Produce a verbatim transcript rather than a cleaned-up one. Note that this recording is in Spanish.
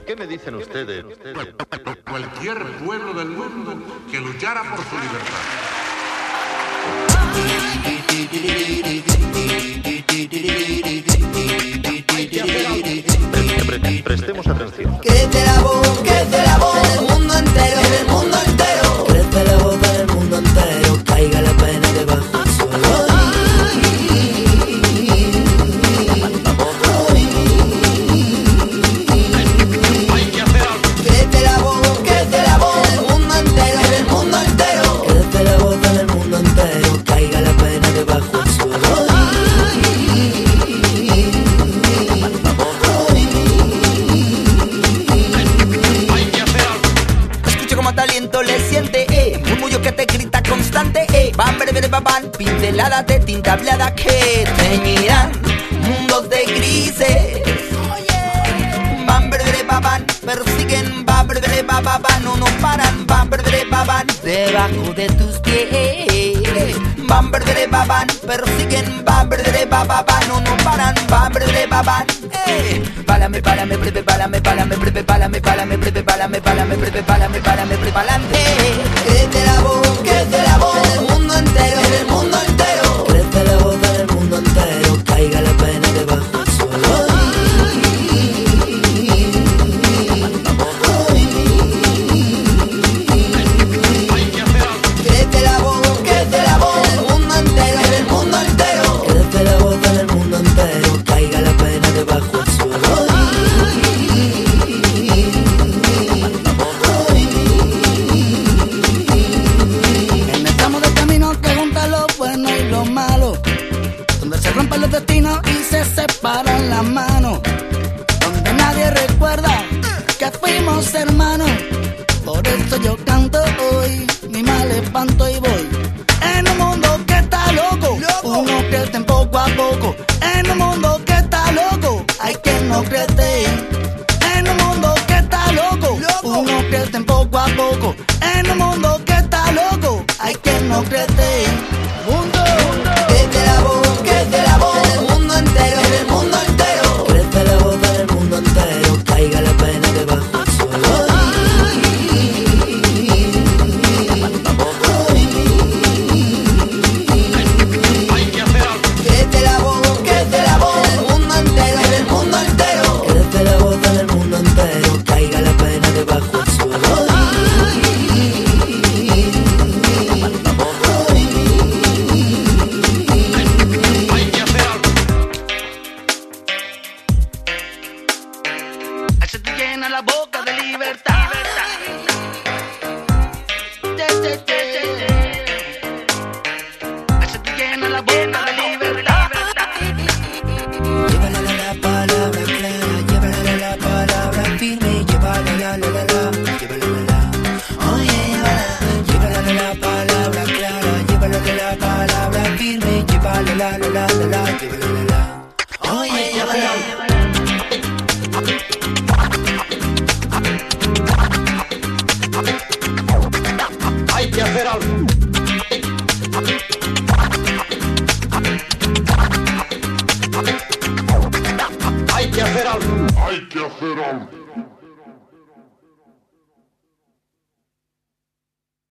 ¿Qué me dicen ustedes? ustedes, ustedes? Cualquier pueblo del mundo que luchara por su libertad. Pre- pre- Prestemos atención. Crece la voz, crece la voz en el mundo entero, en el mundo entero. Crece la voz en el mundo entero, caiga la pena debajo del suelo. Crece la voz, crece la voz en el mundo entero, en el mundo entero. Crece la voz en el mundo entero, caiga la pena debajo del suelo. Aliento le siente, eh, murmullo que te grita constante, eh, bam, bere, bere, babán, pinceladas de tinta hablada que teñirán mundos de grises. Bam, bere, bere, babán, persiguen, bam, bere, bere, babán, no, no paran, bam, bere, bere, babán, debajo de tus pies. Bam, bere, bere, babán, persiguen, bam, bere, bere, babán, no, no paran, bam, bere, bere, babán, eh. Pálame, pálame, breve, pálame, pálame, breve, pálame, pálame, breve, pálame, pálame, breve, pálame, pálame, breve, pálame. Crece la voz, crece la voz en el mundo entero, en el mundo entero. Crece la voz en el mundo entero, caiga la pena debajo del suelo. Crece la voz, crece la voz en el mundo entero, en el mundo entero. Crece la voz en el mundo entero, caiga la pena debajo del suelo. En el tramo del camino que junta lo bueno y lo malo, donde se rompen los destinos y se separan las manos, donde nadie recuerda que fuimos hermanos. Por eso yo canto hoy, mi mal espanto y voy. En un mundo que está loco, uno crece poco a poco. En un mundo que está loco, hay quien no crece. En un mundo que está loco, uno crece poco a poco. En un mundo que está loco, hay quien no crece. Mundo, crece la voz, crece la voz en el mundo entero, en el mundo entero. Crece la voz en el mundo entero, caiga la pena debajo del suelo. Crece la voz, crece la voz en el mundo entero, en el mundo entero. Crece la voz en el mundo entero, caiga la pena debajo del suelo. Se te llena la boca de libertad. Yeah, yeah, yeah, yeah. Se te llena la boca de libertad. Llévala la palabra clara, llévala la palabra firme, llévala la la la la, llévala la la. Oye, llévala, llévala la palabra clara, llévala la palabra firme, llévala la la la la la, llévala la la. Oye, llévala. Hay que hacer algo.